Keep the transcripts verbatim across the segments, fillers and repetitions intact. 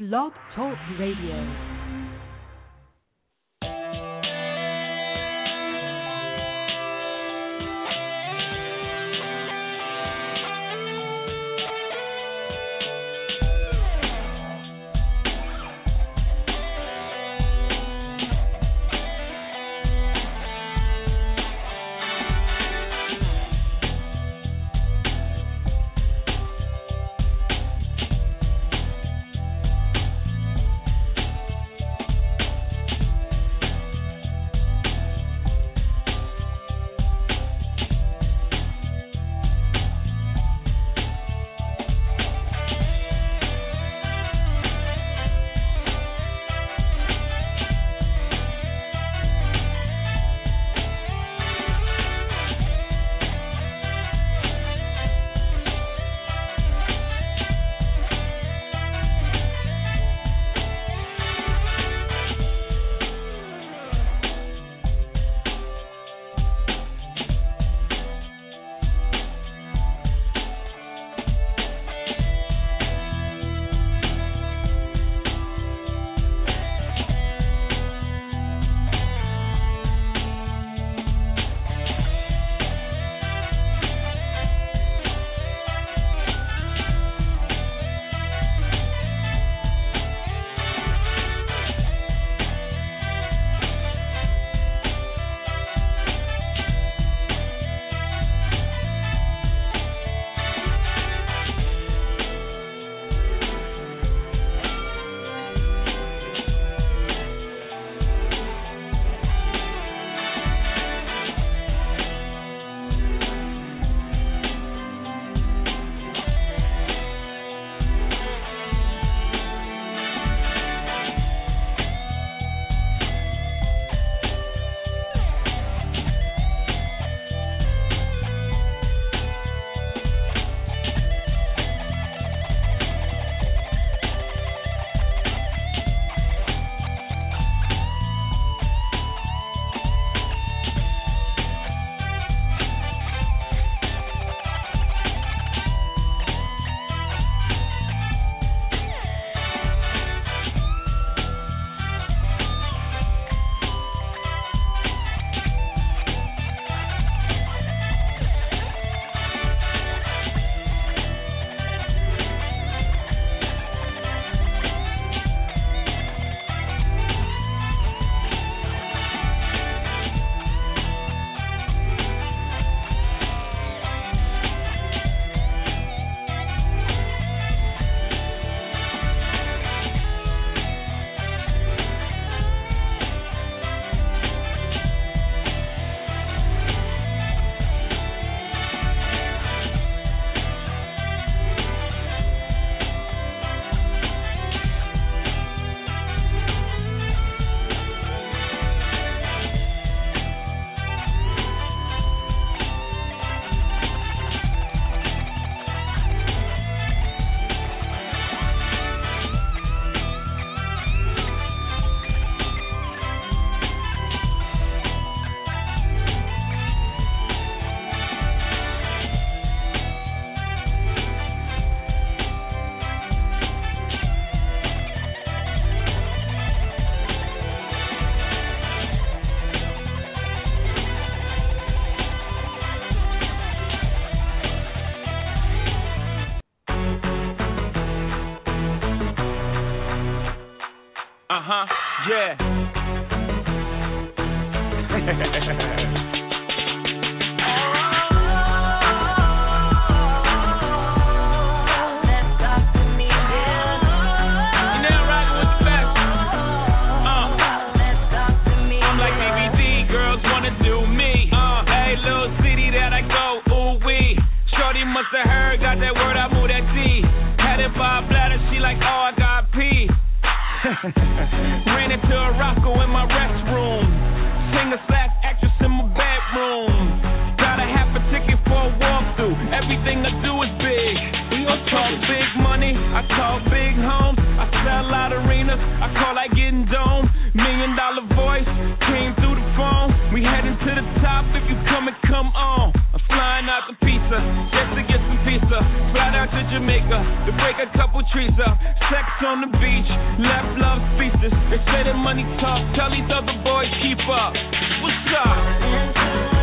Blog Talk Radio. Uh-huh, yeah. Must have heard, got that word, I move that T. Had it by a bladder, she like, oh, I got pee. Ran into a Roscoe in my restroom. Singer slash actress in my bedroom. Got a half a ticket for a walkthrough. Everything I do is big. I talk big money, I talk big homes. I sell out arenas, I call that getting dome. Million dollar voice, came through the phone. We heading to the top, if you come and come on. I'm flying out the pizza, just to get some pizza. Fly down to Jamaica, to break a couple trees up. Sex on the beach, left love speechless. They say that money talk, tell these other boys keep up. What's up?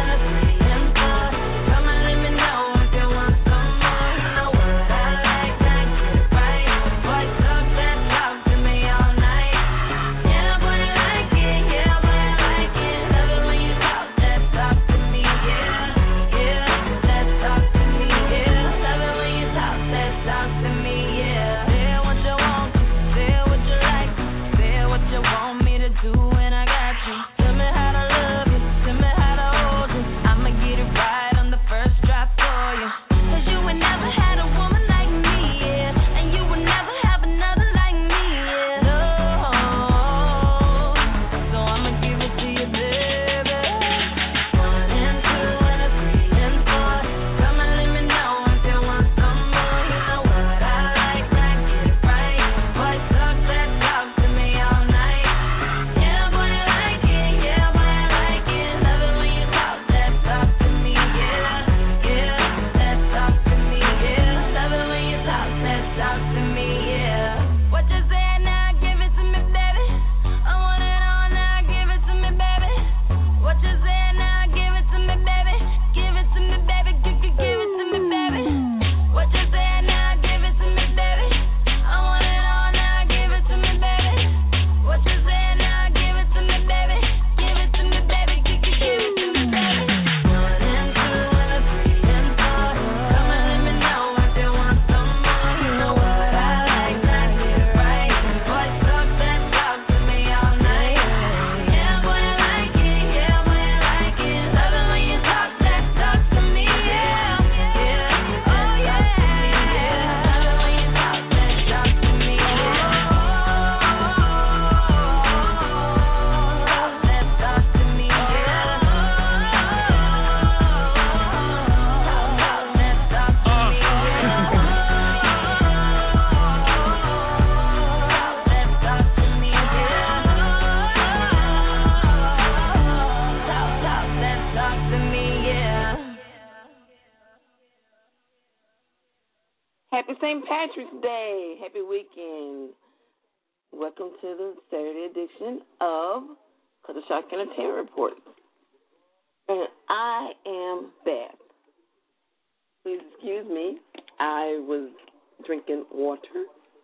Happy Saint Patrick's Day. Happy weekend. Welcome to the Saturday edition of Culture Shock Entertainment Report. And I am Beth. Please excuse me. I was drinking water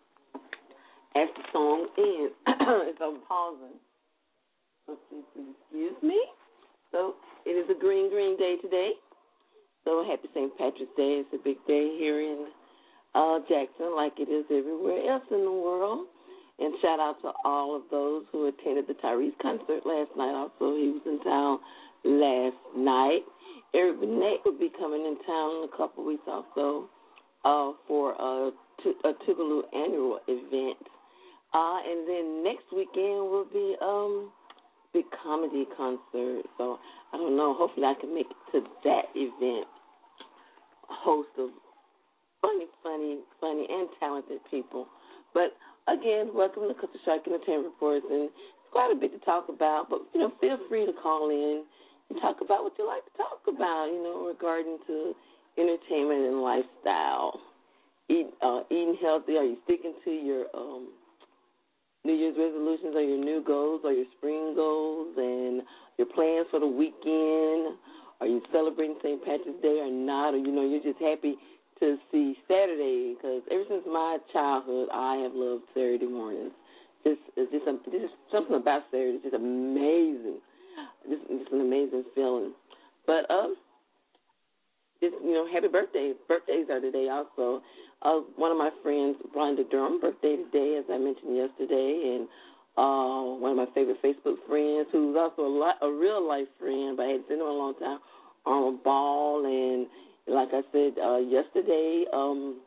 as the song ends. So I'm pausing. So please, please excuse me. So it is a green, green day today. So happy Saint Patrick's Day. It's a big day here in Uh, Jackson, like it is everywhere else in the world. And shout out to all of those who attended the Tyrese concert last night. Also, he was in town last night. Eric Benet will be coming in town in a couple of weeks also uh, for a, a Tougaloo annual event. Uh, and then next weekend will be um big comedy concert. So I don't know. Hopefully I can make it to that event. Host of Funny, funny, funny, and talented people. But, again, welcome to Culture Shock Entertainment Reports, and it's quite a bit to talk about, but, you know, feel free to call in and talk about what you like to talk about, you know, regarding to entertainment and lifestyle. Eat, uh, eating healthy, are you sticking to your um, New Year's resolutions or your new goals or your spring goals and your plans for the weekend? Are you celebrating Saint Patrick's Day or not? Or, you know, you're just happy to see Saturday, because ever since my childhood, I have loved Saturday mornings. Just, it's just, a, just something about Saturday. It's just amazing. Just, just an amazing feeling. But um, just you know, happy birthday! Birthdays are today also. Uh, one of my friends, Rhonda Durham, birthday today, as I mentioned yesterday, and uh, one of my favorite Facebook friends, who's also a, lot, a real life friend, but I hadn't seen him in a long time, Arnold Ball, and like I said uh, yesterday, um,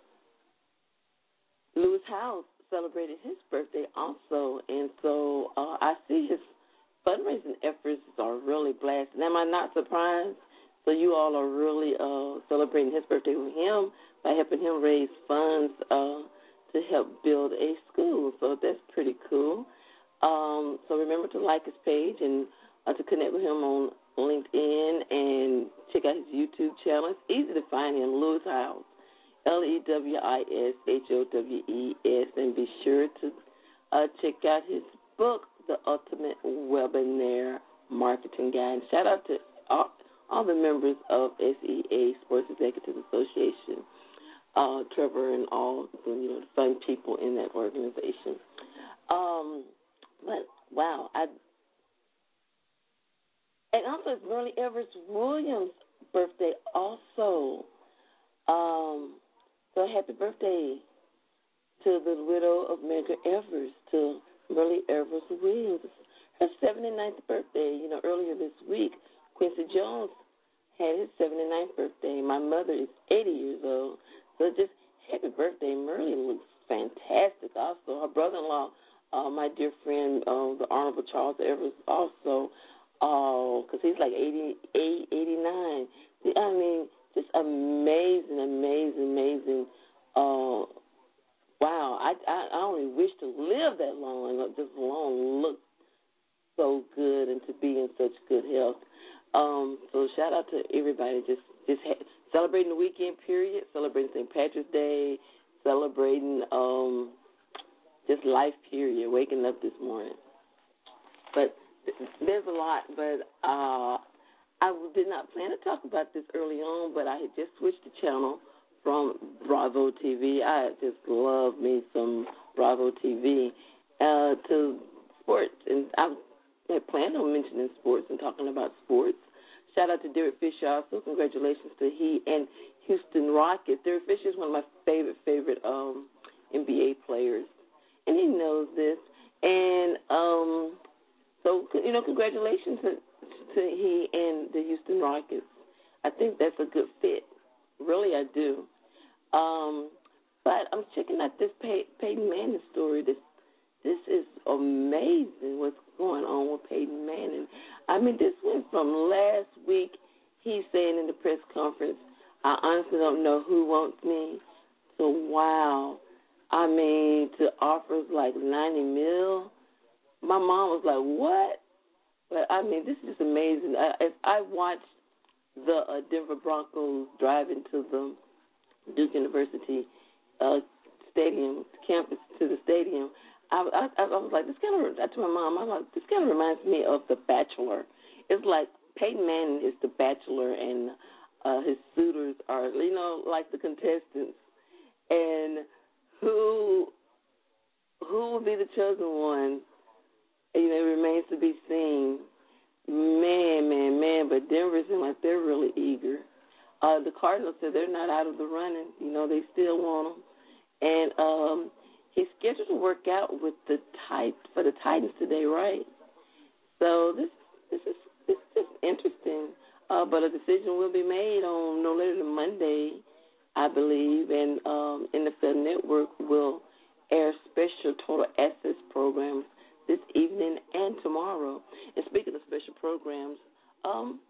Lewis House celebrated his birthday also, and so uh, I see his fundraising efforts are really blasting. Am I not surprised? So you all are really uh, celebrating his birthday with him by helping him raise funds uh, to help build a school. So that's pretty cool. Um, so remember to like his page and uh, to connect with him on LinkedIn and check out his YouTube channel. It's easy to find him, Lewis House, L E W I S H O W E S. And be sure to uh, check out his book, The Ultimate Webinar Marketing Guide. Shout out to all, all the members of S E A, Sports Executives Association, uh, Trevor and all the, you know, the fun people in that organization. Um, but, wow. I, and also, it's Merle Evers Williams' birthday also. Um, so happy birthday to the widow of Medgar Evers, to Merle Evers Williams. Her seventy-ninth birthday. You know, earlier this week, Quincy Jones had his seventy-ninth birthday. My mother is eighty years old. So just happy birthday. Merle looks fantastic also. Her brother-in-law, uh, my dear friend, uh, the Honorable Charles Evers, also, because uh, he's like eighty-eight, eighty-nine. I mean, just amazing, amazing, amazing. Uh, wow, I, I I only wish to live that long and just long look so good and to be in such good health. Um, so shout out to everybody just just ha- celebrating the weekend period, celebrating Saint Patrick's Day, celebrating um, just life period, waking up this morning. But th- there's a lot, but uh, I did not plan to talk about this early on, but I had just switched the channel from Bravo T V. I just love me some Bravo T V uh, to sports, and I had planned on mentioning sports and talking about sports. Shout out to Derek Fisher also. Congratulations to he and Houston Rockets. Derek Fisher is one of my favorite, favorite um, N B A players, and he knows this. And um, so, you know, congratulations to, to he and the Houston Rockets. I think that's a good fit. Really, I do. Um, but I'm checking out this Pey- Peyton Manning story. This this is amazing what's going on with Peyton Manning. I mean, this went from last week, he's saying in the press conference, I honestly don't know who wants me. So, wow. I mean, to offers like ninety mil. My mom was like, what? But, I mean, this is just amazing. I, if I watched the uh, Denver Broncos drive into the Duke University uh, stadium, campus to the stadium, I, I, I was like, this kind of, I told my mom, I'm like, this kind of reminds me of The Bachelor. It's like Peyton Manning is The Bachelor, and uh, his suitors are, you know, like the contestants. And who who will be the chosen one? You know, it remains to be seen. Man, man, man, but Denver seems like they're really eager. Uh, the Cardinals said they're not out of the running. You know, they still want them. And um, he's scheduled to work out with the tit- for the Titans today, right? So this this is this is interesting. Uh, but a decision will be made on no later than Monday, I believe, and um, N F L Network will air special total access programs this evening and tomorrow. And speaking of special programs, um,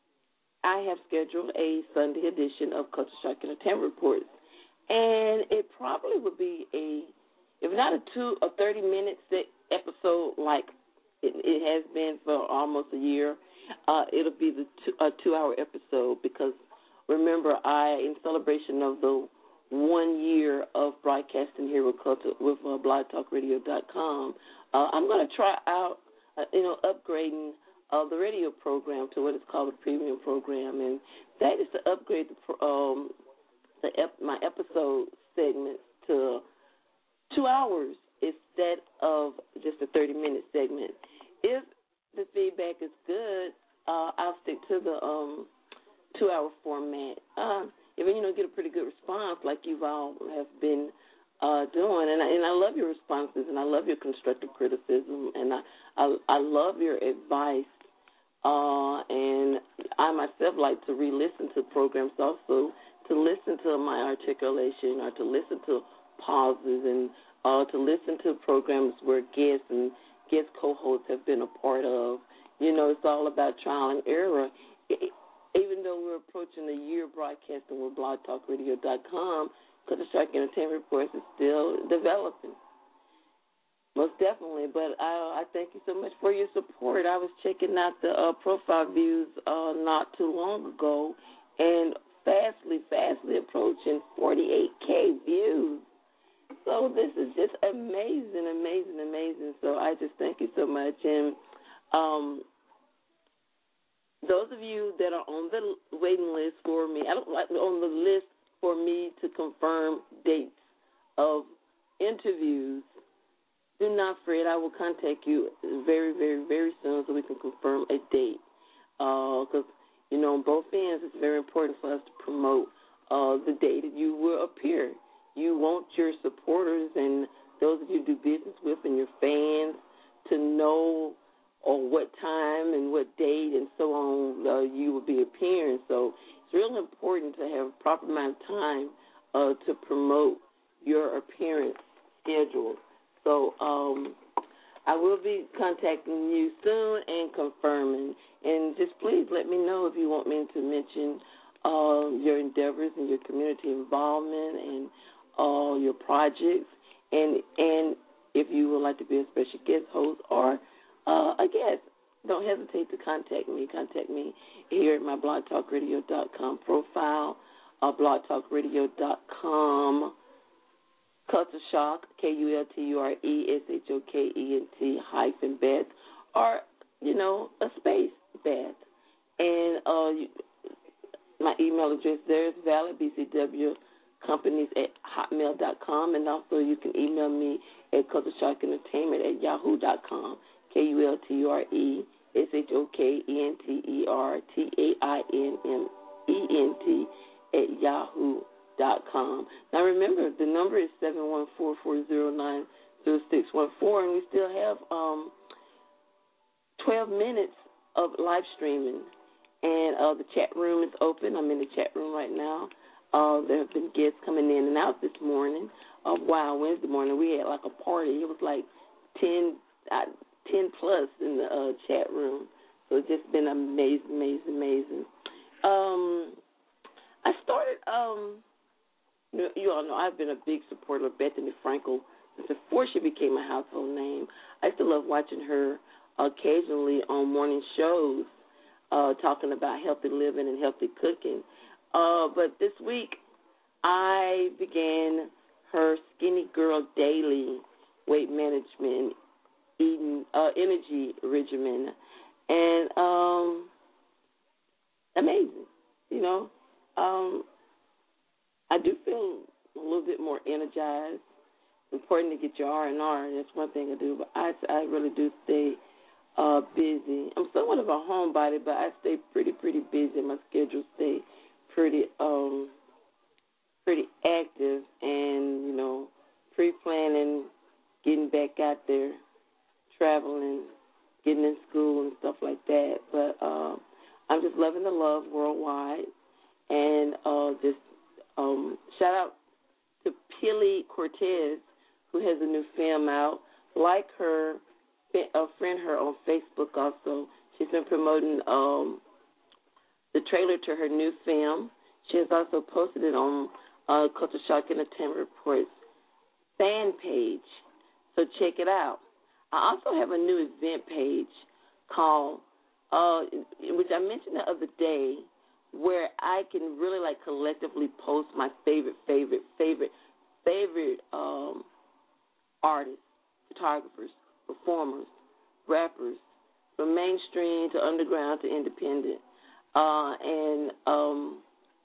I have scheduled a Sunday edition of Culture Shock Entertainment Reports, and it probably would be a, if not a two or thirty minute episode like it, it has been for almost a year, uh, it'll be the two, a two hour episode because remember, I in celebration of the one year of broadcasting here with Culture with uh, blog talk radio dot com. Uh, I'm going to try out, uh, you know, upgrading uh, the radio program to what is called a premium program, and that is to upgrade the, um, the ep- my episode segments to two hours instead of just a thirty-minute segment. If the feedback is good, uh, I'll stick to the um, two-hour format. Uh, if you know, get a pretty good response like you all have been Uh, doing, and I, and I love your responses, and I love your constructive criticism, and I I, I love your advice, uh, and I myself like to re-listen to programs also, to listen to my articulation, or to listen to pauses, and uh, to listen to programs where guests and guest co-hosts have been a part of. You know, it's all about trial and error. It, even though we're approaching a year broadcasting with blog talk radio dot com, Culture Shock Entertainment Reports is still developing, most definitely. But I, I thank you so much for your support. I was checking out the uh, profile views uh, not too long ago and fastly, fastly approaching forty-eight K views. So this is just amazing, amazing, amazing. So I just thank you so much. And um, those of you that are on the waiting list for me, I don't like on the list for me to confirm dates of interviews, do not fret. I will contact you very, very, very soon so we can confirm a date. Because, uh, you know, on both ends, it's very important for us to promote uh, the day that you will appear. You want your supporters and those that you do business with and your fans to know or what time and what date and so on uh, you will be appearing. So it's really important to have a proper amount of time uh, to promote your appearance schedule. So um, I will be contacting you soon and confirming. And just please let me know if you want me to mention uh, your endeavors and your community involvement and all uh, your projects. And and if you would like to be a special guest host or uh, a guest, don't hesitate to contact me. Contact me here at my blog talk radio dot com profile, uh, blog talk radio dot com. Culture Shock, K U L T U R E S H O K E N T hyphen Beth, or, you know, a space Beth. And uh, you, my email address there is valid, B C W companies at hotmail dot com, and also you can email me at Culture Shock Entertainment at yahoo dot com, K U L T U R E S H O K E N T E R T A I N M E N T at yahoo dot com. Now remember, the number is seven one four, four zero nine, zero six one four, and we still have um, twelve minutes of live streaming. And uh, the chat room is open. I'm in the chat room right now. Uh, there have been guests coming in and out this morning. Uh, wow, Wednesday morning we had like a party. It was like ten, uh, ten plus in the uh, chat room. So it's just been amazing, amazing, amazing. Um, I started, um, you, know, you all know I've been a big supporter of Bethany Frankel since before she became a household name. I still love watching her occasionally on morning shows uh, talking about healthy living and healthy cooking. Uh, but this week, I began her Skinny Girl Daily weight management eating uh, energy regimen, and um, amazing. You know, um, I do feel a little bit more energized. Important to get your R and R. That's one thing I do, but I, I really do stay uh, busy. I'm somewhat of a homebody, but I stay pretty, pretty busy. My schedule stays pretty um pretty active, and you know, pre-planning, getting back out there, traveling, getting in school and stuff like that. But uh, I'm just loving the love worldwide, and uh, just um, shout out to Pili Cortez, who has a new film out. Like her, a friend her on Facebook also. She's been promoting um. the trailer to her new film. She has also posted it on uh, Culture Shock Entertainment Report's fan page, so check it out. I also have a new event page called, uh, which I mentioned the other day, where I can really like collectively post my favorite, favorite, favorite, favorite um, artists, photographers, performers, rappers, from mainstream to underground to independent. Uh, and um,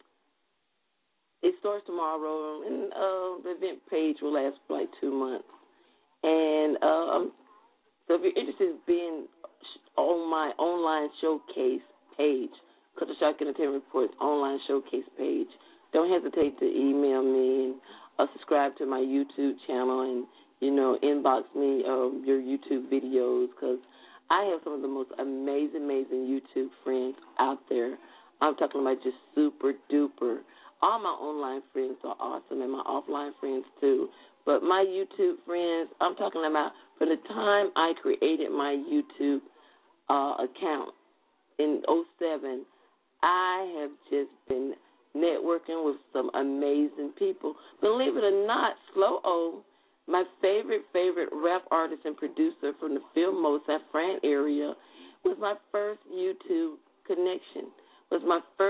it starts tomorrow, and uh, the event page will last for like two months. And um, so if you're interested in being on my online showcase page, Culture Shock Entertainment Report's online showcase page, don't hesitate to email me and uh, subscribe to my YouTube channel and, you know, inbox me um, your YouTube videos, because I have some of the most amazing, amazing YouTube friends out there. I'm talking about just super duper. All my online friends are awesome, and my offline friends too. But my YouTube friends, I'm talking about from the time I created my YouTube uh, account in oh seven, I have just been networking with some amazing people. Believe it or not, Slow O, my favorite, favorite rap artist and producer from the Fillmore, San Fran area, was my first YouTube connection, was my first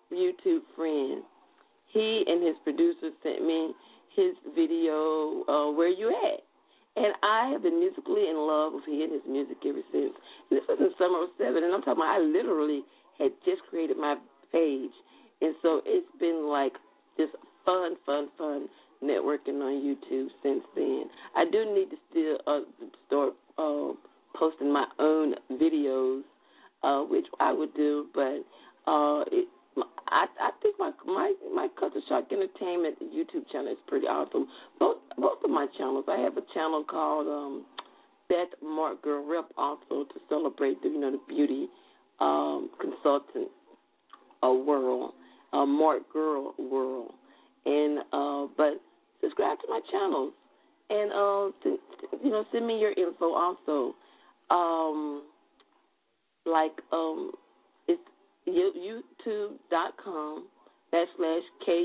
YouTube friend. He and his producer sent me his video, uh, Where You At? And I have been musically in love with he and his music ever since. This was in summer of seven, and I'm talking about I literally had just created my page. And so it's been like just fun, fun, fun networking on YouTube since then. I do need to still uh, start uh, posting my own videos, uh, which I would do, but uh, it, I, I think my my my Culture Shock Entertainment YouTube channel is pretty awesome. Both both of my channels. I have a channel called um, Beth Mark Girl Rep also to celebrate the you know the beauty um, consultant uh, world, uh, Mark Girl world, and uh, but subscribe to my channels and uh, to, you know send me your info also. Um, like um, it's YouTube.com backslash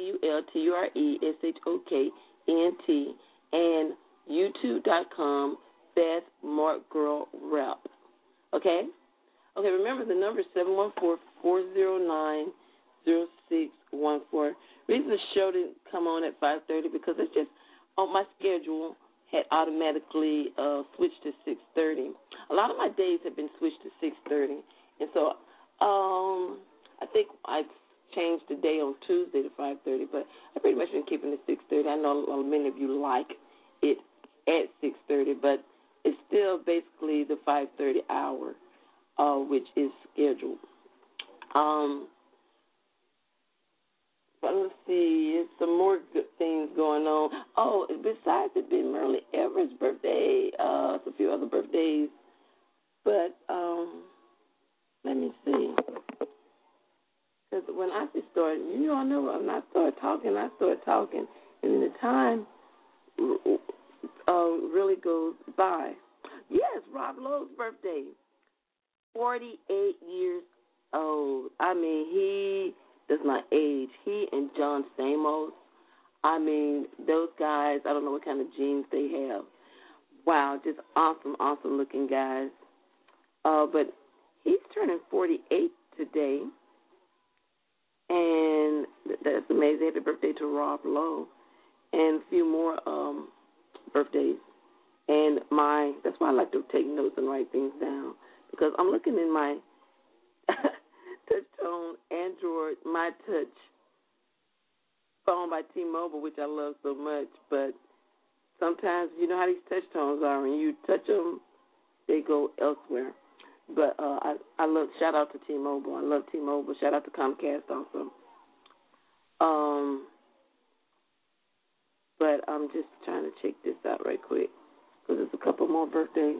K-U-L-T-U-R-E-S-H-O-K-N-T and YouTube.com Beth Mark Girl Rep. Okay? Okay, remember the number is seven one four, four zero nine, zero six one four. Reason the show didn't come on at five thirty because it's just on my schedule had automatically uh, switched to six thirty. A lot of my days have been switched to six thirty. And so Um, I think I changed the day on Tuesday to five thirty, but I've pretty much been keeping it six thirty. I know many of you like it at six thirty, but it's still basically the five thirty hour, uh, which is scheduled. Um, but let's see, there's some more good things going on. Oh, besides it being Merle Everett's birthday, uh, a few other birthdays, but um. Let me see. Because when I just started, you know, I know when I started talking, I started talking, and the time uh, really goes by. Yes, Rob Lowe's birthday, forty-eight years old. I mean, he does not age. He and John Stamos, I mean, those guys, I don't know what kind of genes they have. Wow, just awesome, awesome looking guys. Uh, but he's turning forty-eight today, and that's amazing. Happy birthday to Rob Lowe, and a few more um, birthdays. And my that's why I like to take notes and write things down, because I'm looking in my touch tone Android, my touch phone by T-Mobile, which I love so much, but sometimes you know how these touch tones are. When you touch them, they go elsewhere. But uh, I, I love, shout out to T-Mobile. I love T-Mobile. Shout out to Comcast also. Um, but I'm just trying to check this out right quick because there's a couple more birthdays.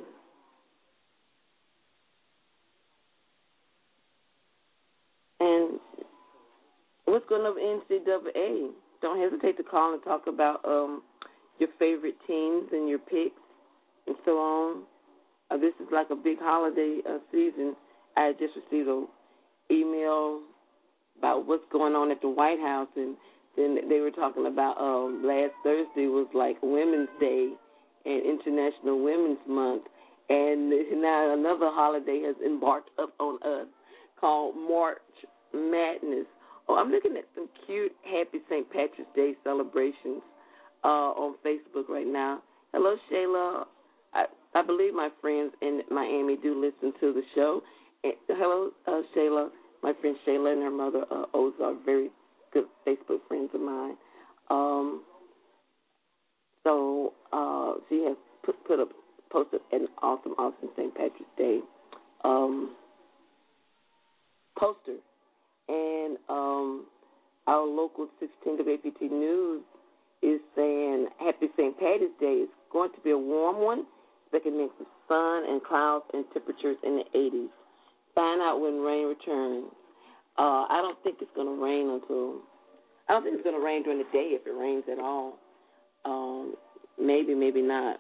And what's going on with N C double A? Don't hesitate to call and talk about um, your favorite teams and your picks and so on. Uh, this is like a big holiday uh, season. I just received an email about what's going on at the White House, and then they were talking about um, last Thursday was like Women's Day and International Women's Month, and now another holiday has embarked up on us called March Madness. Oh, I'm looking at some cute Happy Saint Patrick's Day celebrations uh, on Facebook right now. Hello, Shayla. I, I believe my friends in Miami do listen to the show. And, hello, uh, Shayla. My friend Shayla and her mother, uh, Oza, are very good Facebook friends of mine. Um, so uh, she has put, put up, posted an awesome, awesome Saint Patrick's Day um, poster. And um, our local sixteen W A P T News is saying Happy Saint Patty's Day is going to be a warm one. Expecting a mix of sun and clouds and temperatures in the eighties. Find out when rain returns. Uh, I don't think it's going to rain until, I don't think it's going to rain during the day if it rains at all. Um, maybe, maybe not.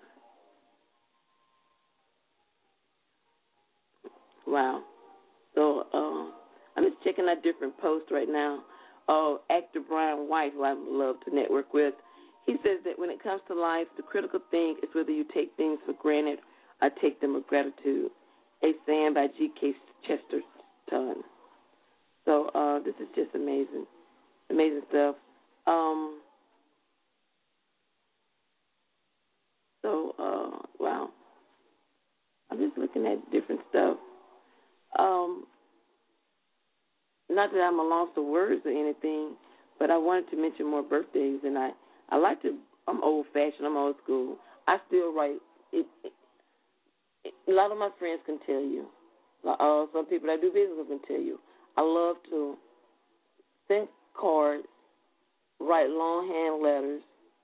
Wow. So uh, I'm just checking out different posts right now. Uh, actor Brian White, who I love to network with, he says that when it comes to life, the critical thing is whether you take things for granted or take them with gratitude. A saying by G K Chesterton. So uh, this is just amazing, amazing stuff. Um, so, uh, wow. I'm just looking at different stuff. Um, not that I'm a loss of words or anything, but I wanted to mention more birthdays, and I, I like to, I'm old-fashioned, I'm old school. I still write. It, it, it, a lot of my friends can tell you. Uh, some people that I do business with can tell you. I love to send cards, write longhand letters,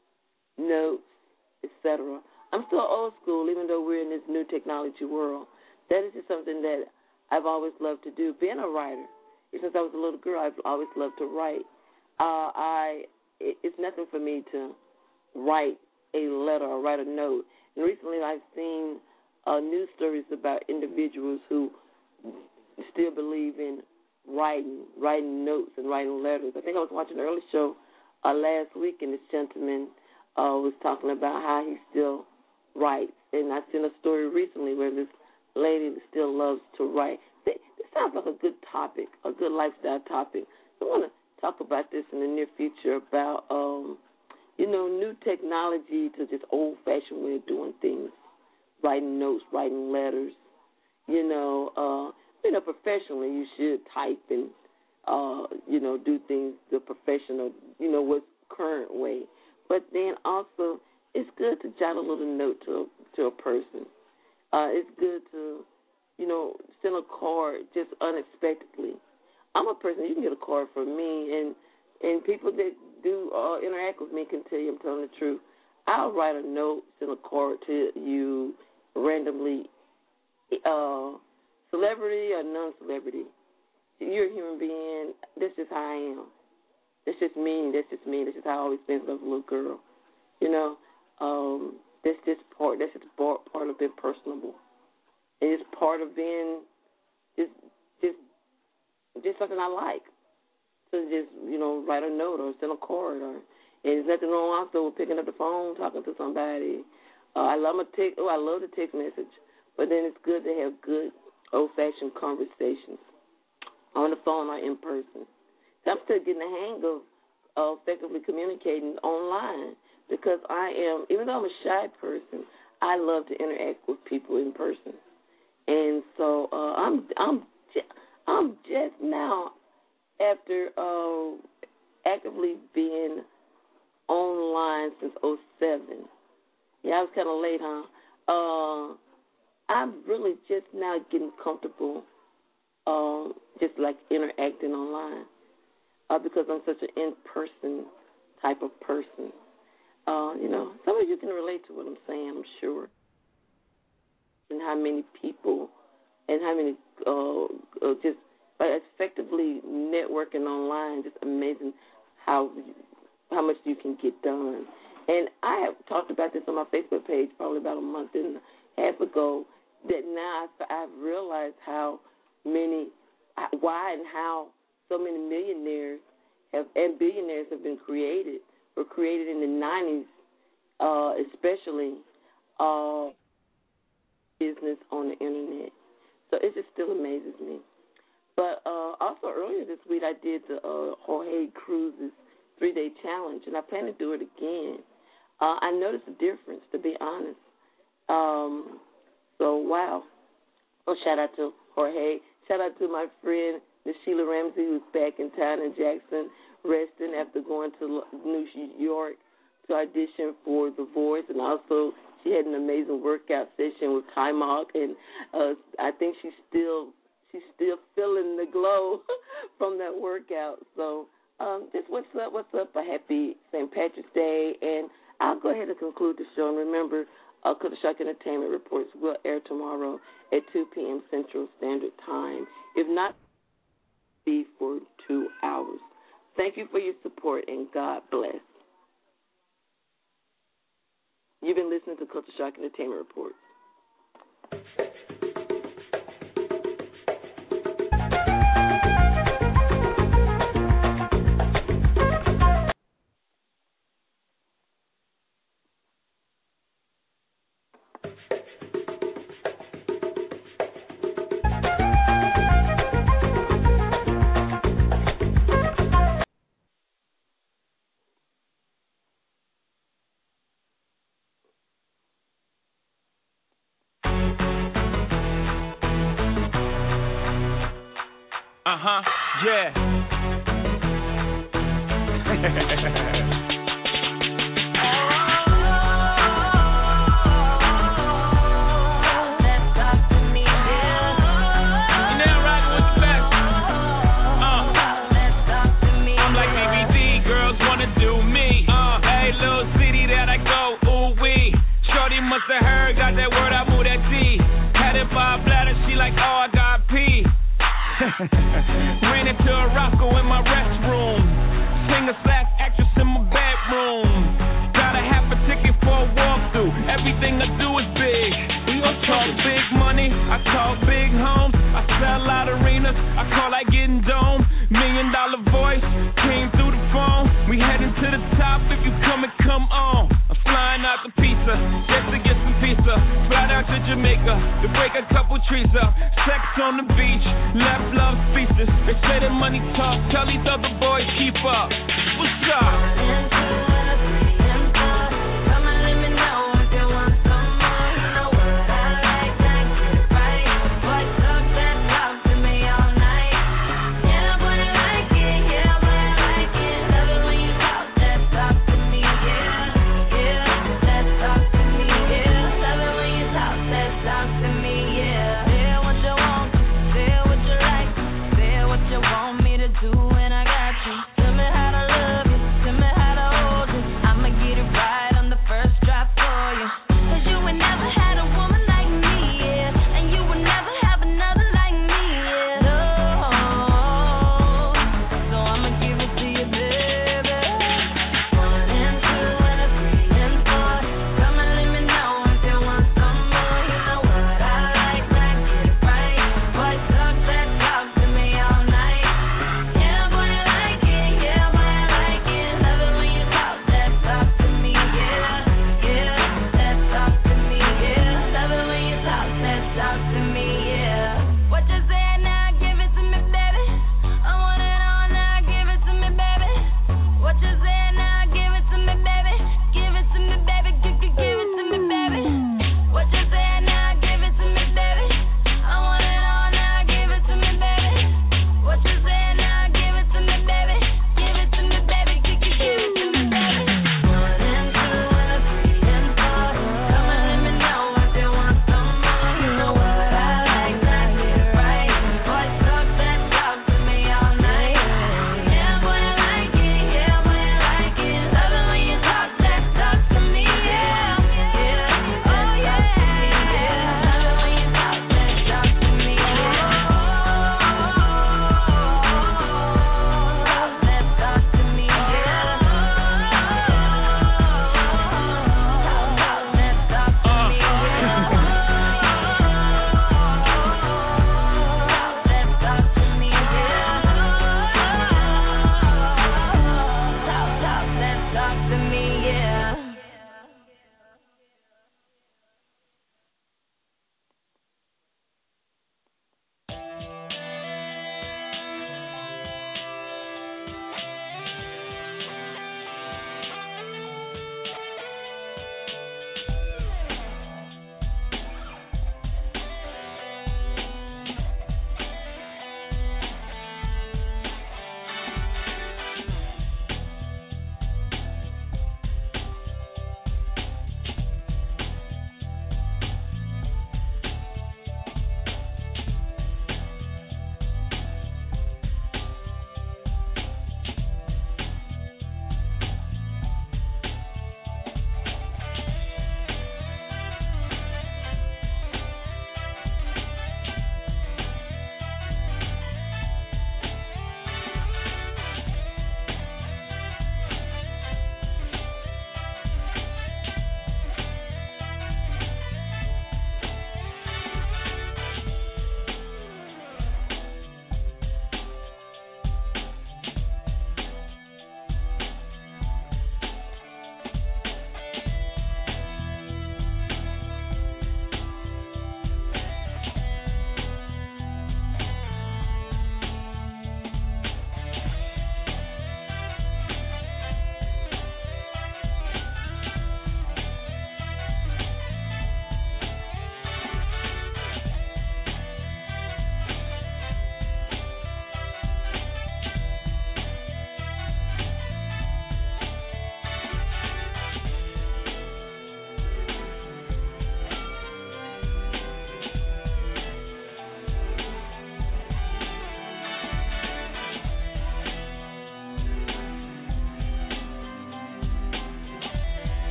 notes, et cetera. I'm still old school, even though we're in this new technology world. That is just something that I've always loved to do. Being a writer, since I was a little girl, I've always loved to write. Uh, I it, it's nothing for me to write a letter or write a note. And recently, I've seen uh, news stories about individuals who still believe in writing, writing notes and writing letters. I think I was watching an early show uh, last week, and this gentleman uh, was talking about how he still writes. And I've seen a story recently where this lady still loves to write. This sounds like a good topic, a good lifestyle topic. So I want to talk about this in the near future about, um, you know, new technology to just old-fashioned way of doing things, writing notes, writing letters. You know, uh, you know, professionally you should type and, uh, you know, do things the professional, you know, what's current way. But then also it's good to jot a little note to to a person. Uh, it's good to, you know, send a card just unexpectedly. I'm a person, you can get a card from me, and and people that do uh, interact with me can tell you I'm telling the truth. I'll write a note, send a card to you randomly, uh, celebrity or non-celebrity. You're a human being. That's just how I am. That's just me. That's just me. That's just how I always been since I was a little girl. You know, um, that's just part. That's just part, part of being personable. And it's part of being just just just something I like. So just, you know, write a note or send a card, or and there's nothing wrong also with picking up the phone, talking to somebody. Uh, I love a text. Oh, I love the text message, but then it's good to have good old-fashioned conversations on the phone or in person. So I'm still getting the hang of uh, effectively communicating online because I am, even though I'm a shy person, I love to interact with people in person, and so uh, I'm I'm I'm just now. After uh, actively being online since oh seven, yeah, I was kind of late, huh? Uh, I'm really just now getting comfortable, uh, just like interacting online, uh, because I'm such an in-person type of person. Uh, you know, some of you can relate to what I'm saying, I'm sure, and how many people and how many uh, uh, just. But effectively networking online, just amazing how how much you can get done. And I have talked about this on my Facebook page probably about a month and a half ago, that now I've, I've realized how many, why and how so many millionaires have and billionaires have been created, were created in the nineties, uh, especially uh, business on the Internet. So it just still amazes me. But uh, also earlier this week I did the uh, Jorge Cruz's three-day challenge, and I plan to do it again. Uh, I noticed a difference, to be honest. Um, so, wow. So shout out to Jorge. Shout out to my friend, Miss Sheila Ramsey, who's back in town in Jackson, resting after going to New York to audition for The Voice, and also she had an amazing workout session with Kai Mock, and uh, I think she's still she's still feeling the glow from that workout. So um, just what's up, what's up, a happy Saint Patrick's Day, and I'll go ahead and conclude the show. And remember, uh, Culture Shock Entertainment Reports will air tomorrow at two p.m. Central Standard Time. If not, be for two hours. Thank you for your support, and God bless. You've been listening to Culture Shock Entertainment Reports. Uh-huh, yeah. Must have heard, got that word, I move that T. Had it by a bladder, she like, oh, I got pee. Ran into a Roscoe in my restroom. Singer slash actress in my bedroom. Got a half a ticket for a walkthrough. Everything I do is big. I talk big money, I talk big homes. I sell out arenas, I call that getting dome. Million dollar voice, came through the phone. We heading to the top, if you come and come on. I'm flying out the pizza, just to get some pizza. Fly down to Jamaica, to break a couple trees up. Sex on the beach, left love speeches. They say that money talk, tell these other boys keep up. What's up?